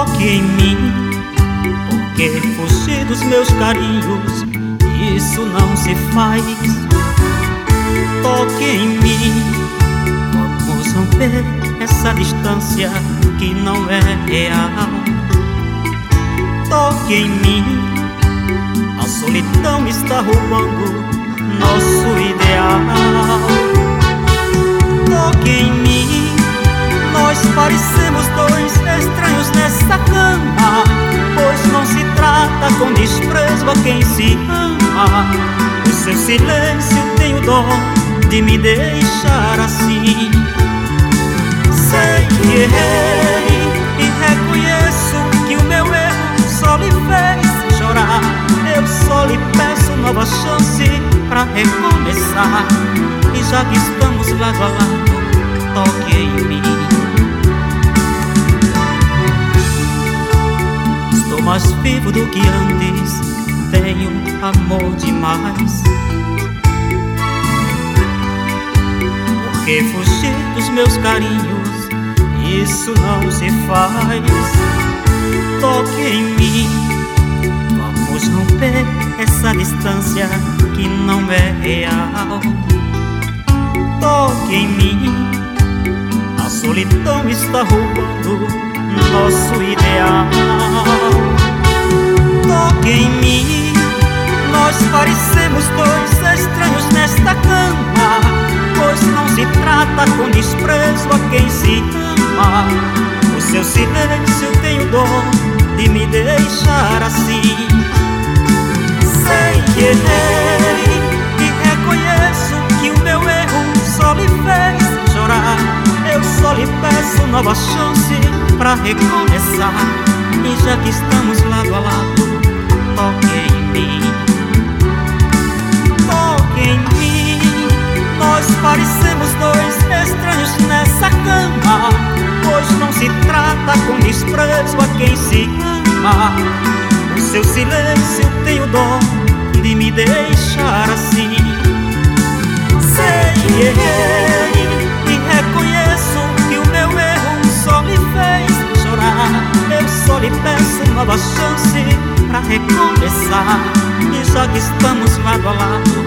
Toque em mim, porque fugir dos meus carinhos, isso não se faz. Toque em mim, vamos romper essa distância que não é real. Toque em mim, a solidão está roubando nosso ideal. Toque em mim, nós parecemos dois estranhos nessa cama, pois não se trata com desprezo a quem se ama. O seu silêncio tem o dom de me deixar assim. Sei que errei e reconheço que o meu erro só lhe fez chorar. Eu só lhe peço nova chance pra recomeçar. E já que estamos lado a lado, toque em mim. Estou mais vivo do que antes, tenho amor demais. Porque fugir dos meus carinhos, isso não se faz. Toque em mim, vamos romper essa distância que não é real. Toque em mim, a solidão está roubando nosso ideal. Toque em mim, nós parecemos dois estranhos nesta cama, pois não se trata com desprezo a quem se ama. O seu silêncio tem o dom de me deixar assim. Sei que errei e reconheço que o meu erro só lhe fez chorar. Eu só lhe peço nova chance pra recomeçar. E já que estamos lado a lado, toque em mim. Toque em mim, nós parecemos dois estranhos nessa cama, pois não se trata com desprezo a quem se ama. O seu silêncio tem o dom de me deixar assim. Sei que errei e reconheço que o meu erro só me fez chorar. Eu só lhe peço nova chance pra recomeçar. E já que estamos lado a lado,